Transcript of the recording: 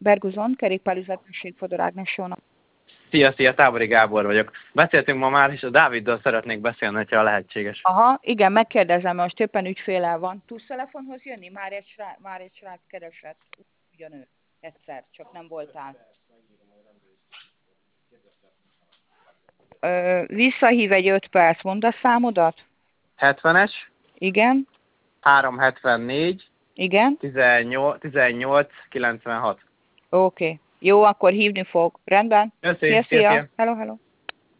Berguzon, kerékpárüzletesség Fodor Ágnes, jó nap. Szia, Tábori Gábor vagyok. Beszéltünk ma már, és a Dáviddal szeretnék beszélni, hogyha lehetséges. Aha, igen, megkérdezem, most éppen ügyféllel van. Tudsz telefonhoz jönni? Már egy srác keresett. Ugyanő. Egyszer, csak nem voltál. Visszahív egy 5 perc, mondd a számodat? 70-es, Igen, 374, igen, 18, 96. oké. Jó, akkor hívni fog. Rendben? Köszi, Szia. Hello.